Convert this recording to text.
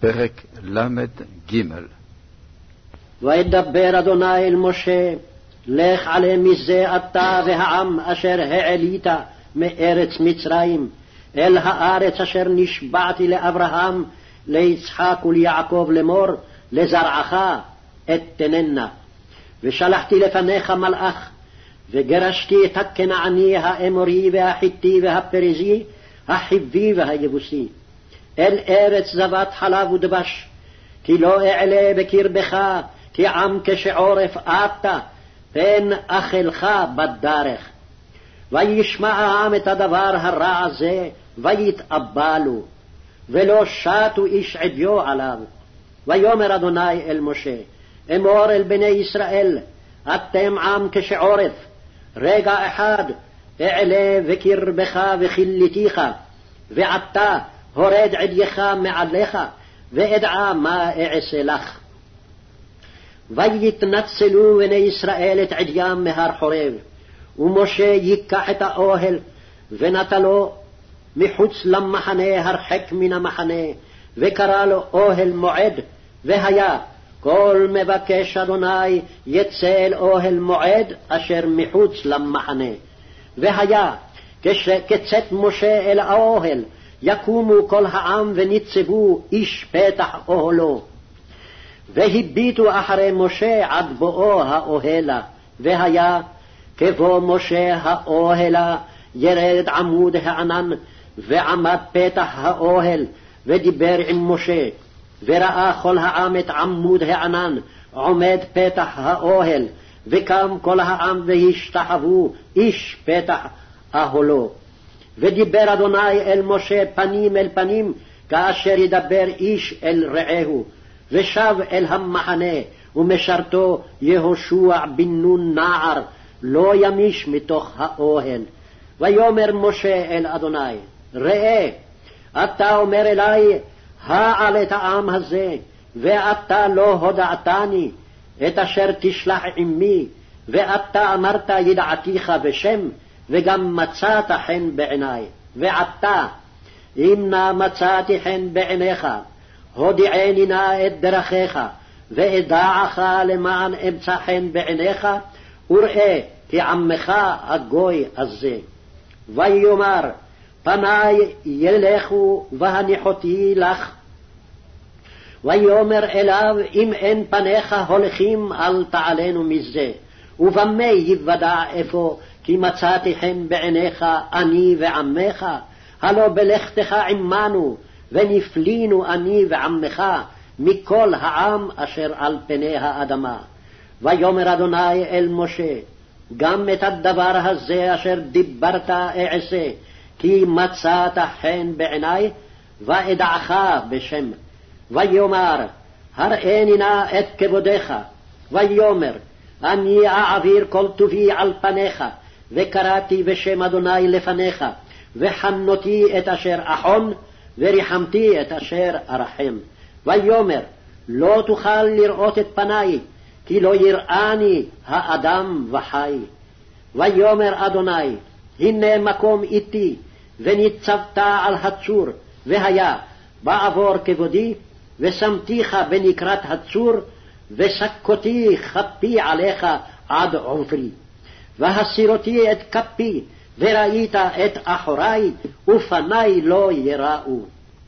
פרק ל"ג. וידבר אדוני אל משה, לך עלה מזה אתה והעם אשר העלית מארץ מצרים, אל הארץ אשר נשבעתי לאברהם, ליצחק וליעקב לאמור, לזרעך אתננה. ושלחתי לפניך מלאך, וגרשתי את הכנעני, האמורי והחיתי והפריזי, החיבי והיבוסי, אל ארץ זבת חלב ודבש, כי לא אעלה בקרבך, כי עם כשעורף אתה, פן אכלך בדרך. וישמע העם את הדבר הרע הזה, ויתאבלו, ולא שטו איש עדיו עליו. ויאמר אדוני אל משה, אמור אל בני ישראל, אתם עם כשעורף, רגע אחד אעלה בקרבך וכיליתיך, ועתה הורד עדייך מעליך, ואדע מה אעשה לך. ויתנצלו בני ישראל את עדיים מהר חורב, ומשה ייקח את האוהל ונטלו מחוץ למחנה הרחק מן המחנה, וקרא לו אוהל מועד. והיה כל מבקש אדוני יצא אל אוהל מועד אשר מחוץ למחנה. והיה כצאת משה אל האוהל, יקומו כל העם וניצבו איש פתח אוהלו. והביטו אחרי משה עד בואו האוהלה. והיה כבוא משה האוהלה, ירד עמוד הענן, ועמד פתח האוהל, ודיבר עם משה. וראה כל העם את עמוד הענן עומד פתח האוהל, וקם כל העם והשתחוו איש פתח אוהלו. ודיבר אדוני אל משה פנים אל פנים, כאשר ידבר איש אל רעהו. ושב אל המחנה, ומשרתו יהושע בן נון נער, לא ימיש מתוך האוהל. ויאמר משה אל אדוני, ראה, אתה אומר אלי, העל את העם הזה, ואתה לא הודעתני את אשר תשלח עמי, ואתה אמרת ידעתיך בשם, וגם מצאת חן בעיני. ועתה, אם נא מצאתי חן בעיניך, הודיעני נא את דרכיך, ואדעך למען אמצא חן בעיניך, וראה כי עמך הגוי הזה. ויאמר, פני ילכו והניחותי לך. ויאמר אליו, אם אין פניך הולכים אל תעלנו מזה. ובמה יוודע אפוא כי מצאתי חן בעיניך אני ועמך? הלא בלכתך עמנו, ונפלינו אני ועמך מכל העם אשר על פני האדמה. ויאמר אדוני אל משה, גם את הדבר הזה אשר דיברת אעשה, כי מצאת חן בעיני, ואדעך בשם. ויאמר, הראני נא את כבודך. ויאמר, אני אעביר כל טובי על פניך, וקראתי בשם אדוני לפניך, וחנותי את אשר אחון, וריחמתי את אשר ארחם. ויאמר, לא תוכל לראות את פני, כי לא יראני האדם וחי. ויאמר אדוני, הנה מקום איתי, וניצבת על הצור, והיה בעבור כבודי, ושמתיך בנקרת הצור, וסקותי כפי עליך עד עופרי. והסירותי את כפי, וראית את אחורי, ופני לא יראו.